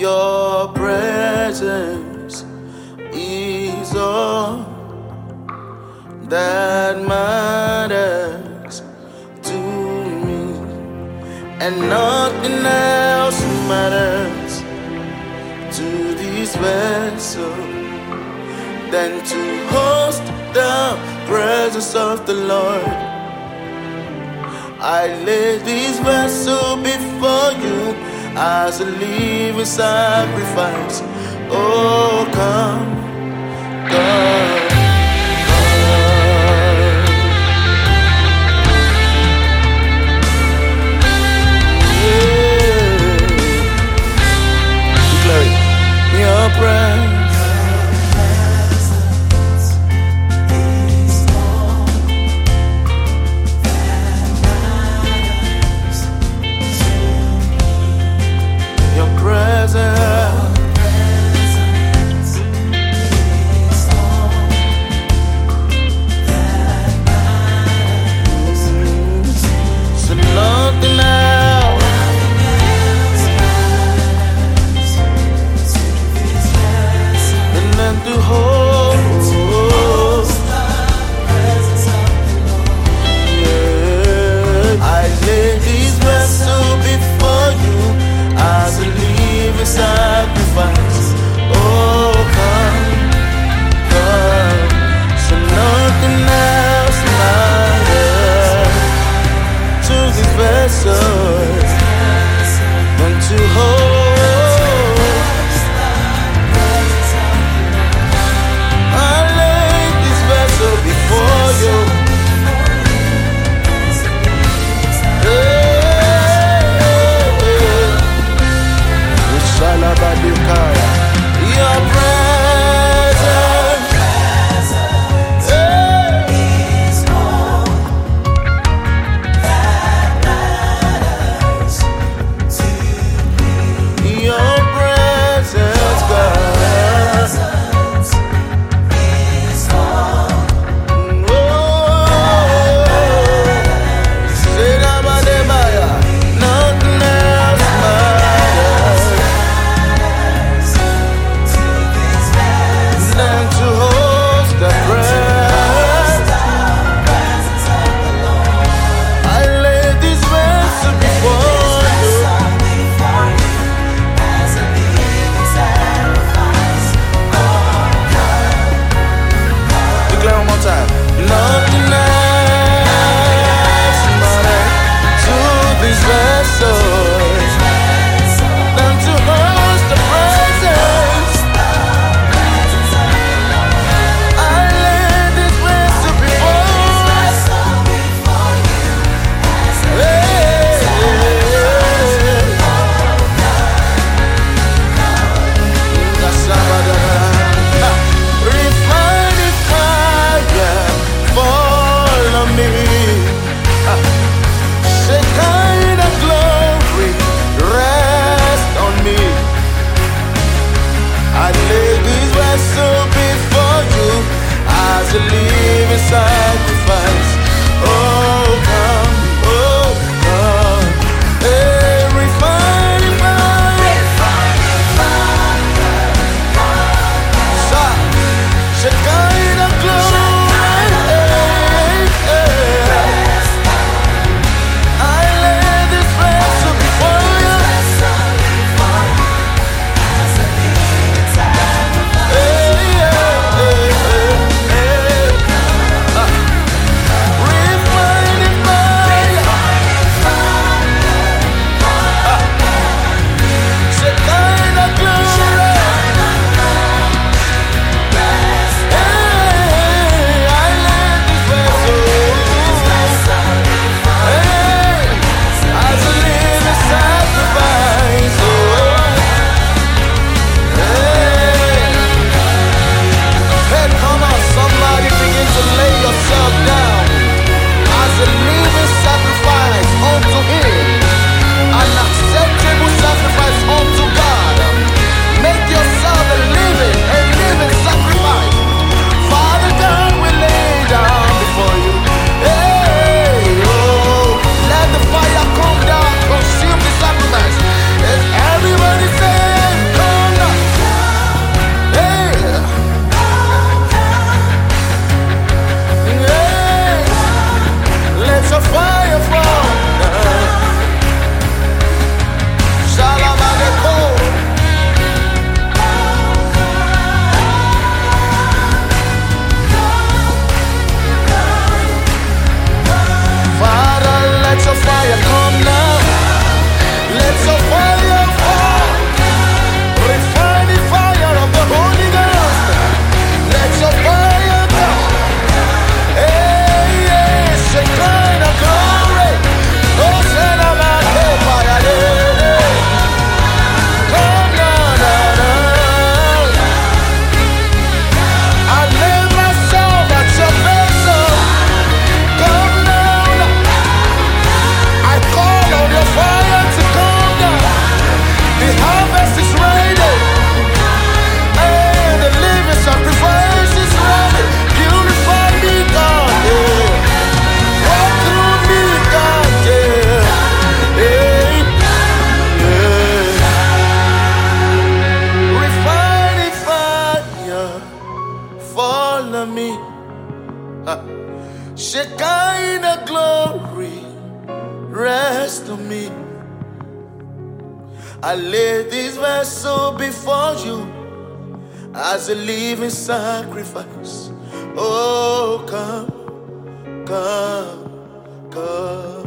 Your presence is all that matters to me, and nothing else matters to this vessel than to host the presence of the Lord. I lay this vessel before you as a living sacrifice. Oh, come, come. Your presence is all that matters to me. Your presence is all that matters to me. So nothing else. And to hold the presence of the Lord. Yeah. I lay this vessel before you as a living sacrifice. Oh, come, come. So nothing else matters to this vessel than to hold. Before you, your presence is all that matters to me. rest on me. I lay this vessel before you as a living sacrifice. Oh, come, come, come.